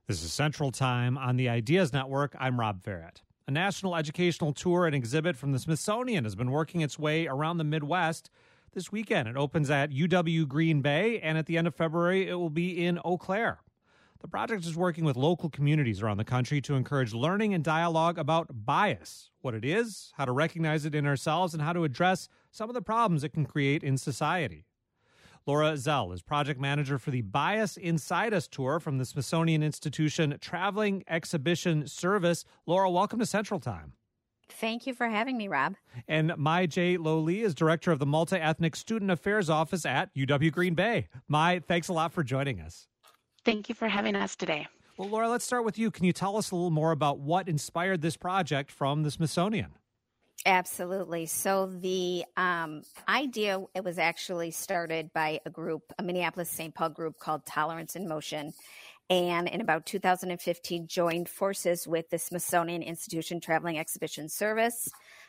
This is Central Time on the Ideas Network. I'm Rob Farrett. A national educational tour and exhibit from the Smithsonian has been working its way around the Midwest. This weekend, it opens at UW Green Bay, and at the end of February, it will be in Eau Claire. The project is working with local communities around the country to encourage learning and dialogue about bias, what it is, how to recognize it in ourselves, and how to address some of the problems it can create in society. Laura Zell is project manager for the Bias Inside Us tour from the Smithsonian Institution Traveling Exhibition Service. Laura, welcome to Central Time. Thank you for having me, Rob. And Mai J. Lo-Lee is director of the Multi-Ethnic Student Affairs Office at UW Green Bay. Mai, thanks a lot for joining us. Thank you for having us today. Well, Laura, let's start with you. Can you tell us a little more about what inspired this project from the Smithsonian? Absolutely. So the idea, it was actually started by a Minneapolis-St. Paul group called Tolerance in Motion. And in about 2015, joined forces with the Smithsonian Institution Traveling Exhibition Service,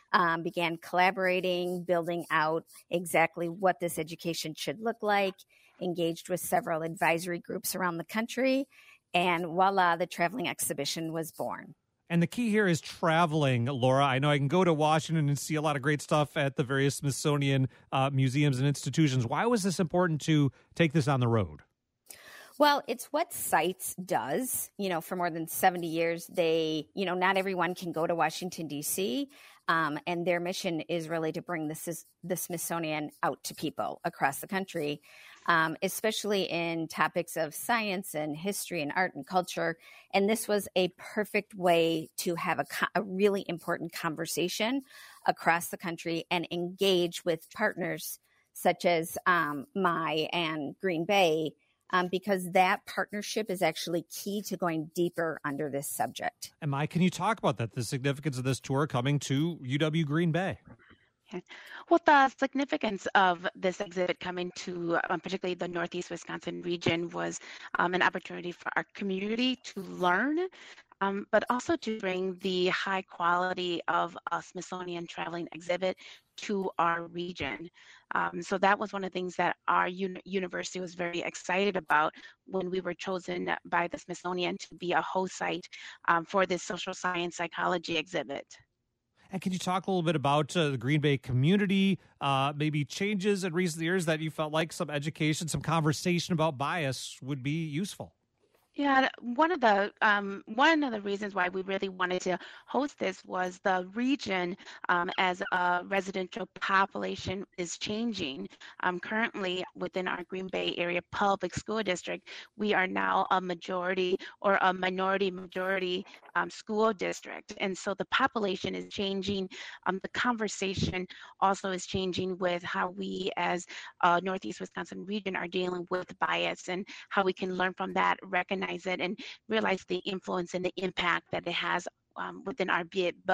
began collaborating, building out exactly what this education should look like, engaged with several advisory groups around the country, and voila, the traveling exhibition was born. And the key here is traveling, Laura. I know I can go to Washington and see a lot of great stuff at the various Smithsonian museums and institutions. Why was this important to take this on the road? Well, it's what SITES does. For more than 70 years, not everyone can go to Washington, D.C., and their mission is really to bring the Smithsonian out to people across the country, especially in topics of science and history and art and culture. And this was a perfect way to have a really important conversation across the country and engage with partners such as Mai and Green Bay, because that partnership is actually key to going deeper under this subject. And Mai, can you talk about that, the significance of this tour coming to UW Green Bay? Well, the significance of this exhibit coming to particularly the Northeast Wisconsin region was an opportunity for our community to learn, but also to bring the high quality of a Smithsonian traveling exhibit to our region. So that was one of the things that our university was very excited about when we were chosen by the Smithsonian to be a host site for this social science psychology exhibit. And can you talk a little bit about the Green Bay community, maybe changes in recent years that you felt like some education, some conversation about bias would be useful? Yeah, one of the reasons why we really wanted to host this was the region, as a residential population is changing. Currently, within our Green Bay area public school district, we are now a majority or a minority school district, and so the population is changing. The conversation also is changing with how we, as a Northeast Wisconsin region, are dealing with bias and how we can learn from that, recognize it, and realize the influence and the impact that it has within our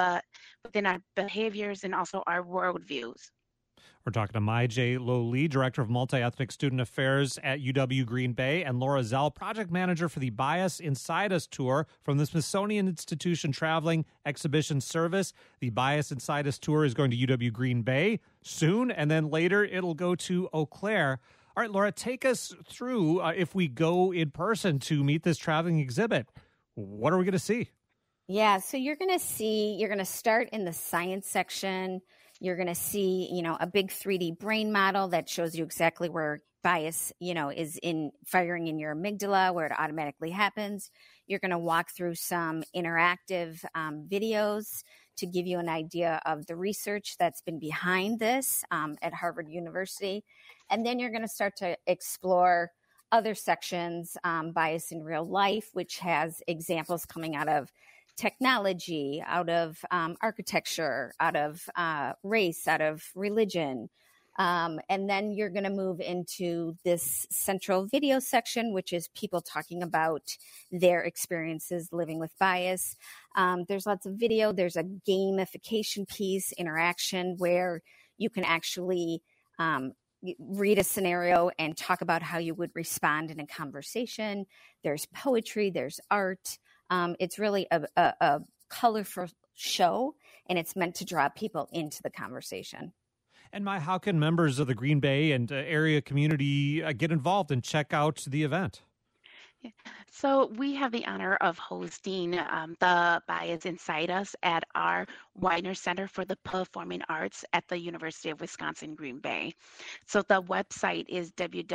behaviors and also our worldviews. We're talking to Mai J. Lo-Lee, Director of Multi-Ethnic Student Affairs at UW Green Bay, and Laura Zell, Project Manager for the Bias Inside Us tour from the Smithsonian Institution Traveling Exhibition Service. The Bias Inside Us tour is going to UW Green Bay soon, and then later it'll go to Eau Claire. All right, Laura, take us through, if we go in person to meet this traveling exhibit, what are we going to see? Yeah, so you're going to start in the science section. You're going to see, a big 3D brain model that shows you exactly where bias, is firing in your amygdala, where it automatically happens. You're going to walk through some interactive videos to give you an idea of the research that's been behind this at Harvard University. And then you're going to start to explore other sections, bias in real life, which has examples coming out of technology, out of architecture, out of race, out of religion. And then you're going to move into this central video section, which is people talking about their experiences living with bias. There's lots of video. There's a gamification piece, interaction, where you can actually read a scenario and talk about how you would respond in a conversation. There's poetry, there's art. It's really a colorful show, and it's meant to draw people into the conversation. And how can members of the Green Bay and area community get involved and check out the event? So we have the honor of hosting the Bias Inside Us at our Widener Center for the Performing Arts at the University of Wisconsin Green Bay. So the website is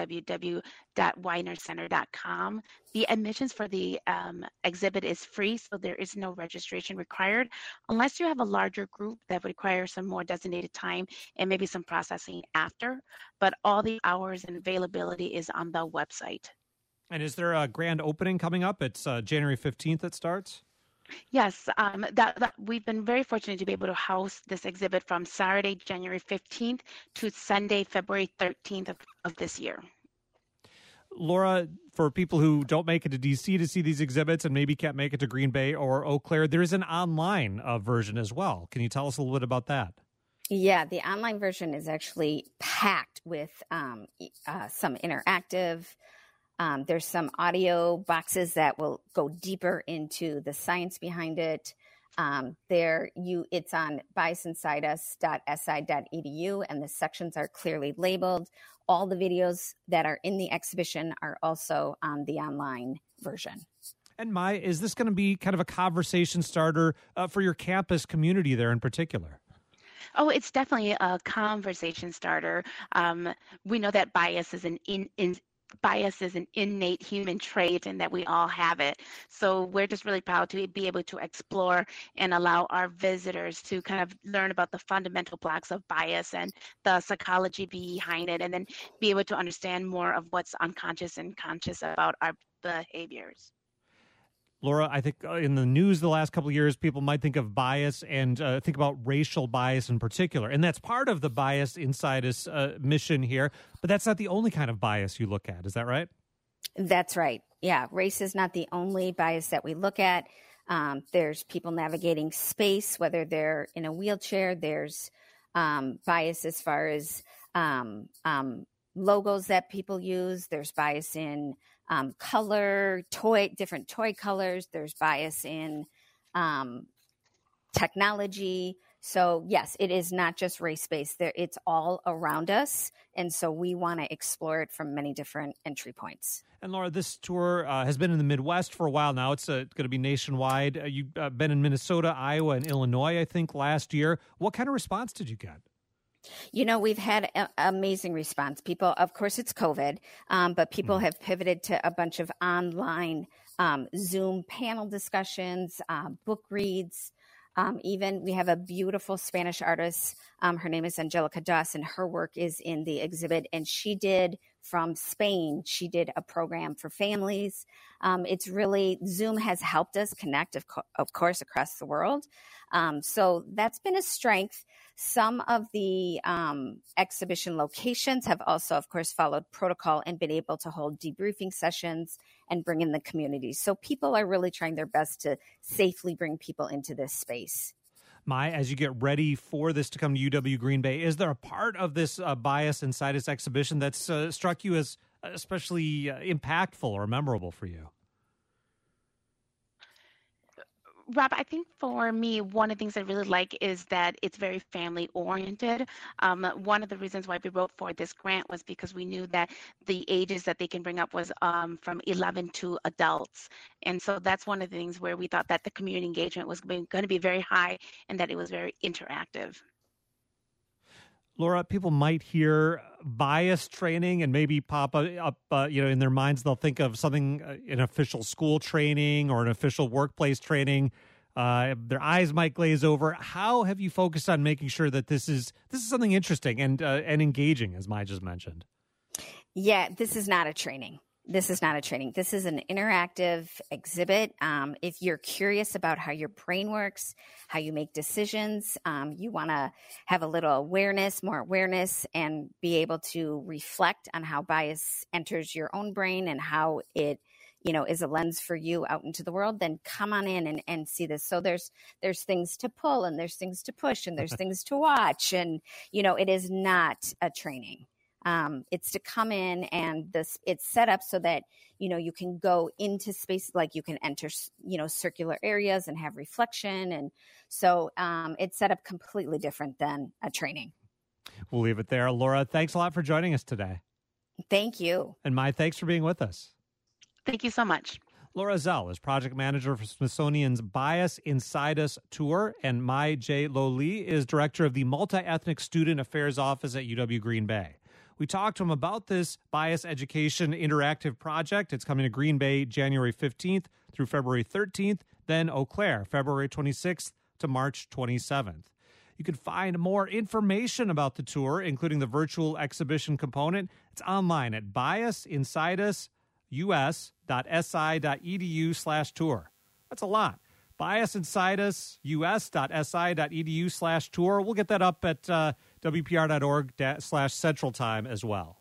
www.widenercenter.com. The admissions for the exhibit is free, so there is no registration required, unless you have a larger group that would require some more designated time and maybe some processing after. But all the hours and availability is on the website. And is there a grand opening coming up? It's January 15th it starts? Yes, that we've been very fortunate to be able to host this exhibit from Saturday, January 15th to Sunday, February 13th of this year. Laura, for people who don't make it to D.C. to see these exhibits and maybe can't make it to Green Bay or Eau Claire, there is an online version as well. Can you tell us a little bit about that? Yeah, the online version is actually packed with some interactive. There's some audio boxes that will go deeper into the science behind it. It's on biasinsideus.si.edu, and the sections are clearly labeled. All the videos that are in the exhibition are also on the online version. And is this going to be kind of a conversation starter for your campus community there in particular? Oh, it's definitely a conversation starter. We know that bias is an innate human trait and that we all have it. So we're just really proud to be able to explore and allow our visitors to kind of learn about the fundamental blocks of bias and the psychology behind it, and then be able to understand more of what's unconscious and conscious about our behaviors. Laura, I think in the news the last couple of years, people might think of bias and think about racial bias in particular. And that's part of the Bias Inside Us mission here. But that's not the only kind of bias you look at. Is that right? That's right. Yeah. Race is not the only bias that we look at. There's people navigating space, whether they're in a wheelchair. There's bias as far as logos that people use. There's bias in color, different toy colors. There's bias in technology. So yes, it is not just race-based. It's all around us. And so we want to explore it from many different entry points. And Laura, this tour has been in the Midwest for a while now. It's going to be nationwide. You've been in Minnesota, Iowa, and Illinois, I think, last year. What kind of response did you get? We've had amazing response. People, of course, it's COVID, but people have pivoted to a bunch of online Zoom panel discussions, book reads. Even we have a beautiful Spanish artist. Her name is Angelica Dawson. Her work is in the exhibit, and she did from Spain. She did a program for families. It's really, Zoom has helped us connect, of course, across the world. So that's been a strength. Some of the exhibition locations have also, of course, followed protocol and been able to hold debriefing sessions and bring in the community. So people are really trying their best to safely bring people into this space. As you get ready for this to come to UW Green Bay, is there a part of this Bias Inside Us exhibition that's struck you as especially impactful or memorable for you? Rob, I think for me, one of the things I really like is that it's very family oriented. One of the reasons why we wrote for this grant was because we knew that the ages that they can bring up was from 11 to adults. And so that's one of the things where we thought that the community engagement was going to be very high and that it was very interactive. Laura, people might hear bias training and maybe pop up, in their minds. They'll think of something, an official school training or an official workplace training. Their eyes might glaze over. How have you focused on making sure that this is something interesting and engaging, as Mai just mentioned? Yeah, this is not a training. This is an interactive exhibit. If you're curious about how your brain works, how you make decisions, you want to have a little more awareness, and be able to reflect on how bias enters your own brain and how it, is a lens for you out into the world, then come on in and see this. So there's things to pull, and there's things to push, and there's things to watch. And, it is not a training. It's to come in, and it's set up so that, you can go into space, like you can enter, circular areas and have reflection. And so it's set up completely different than a training. We'll leave it there. Laura, thanks a lot for joining us today. Thank you. And Mai, thanks for being with us. Thank you so much. Laura Zell is project manager for Smithsonian's Bias Inside Us tour, and Mai J. Lo Lee is director of the Multi-Ethnic Student Affairs Office at UW Green Bay. We talked to him about this Bias Education Interactive project. It's coming to Green Bay January 15th through February 13th, then Eau Claire, February 26th to March 27th. You can find more information about the tour, including the virtual exhibition component. It's online at biasinsideus.si.edu/tour. That's a lot. biasinsideus.si.edu/tour. We'll get that up at wpr.org/central time as well.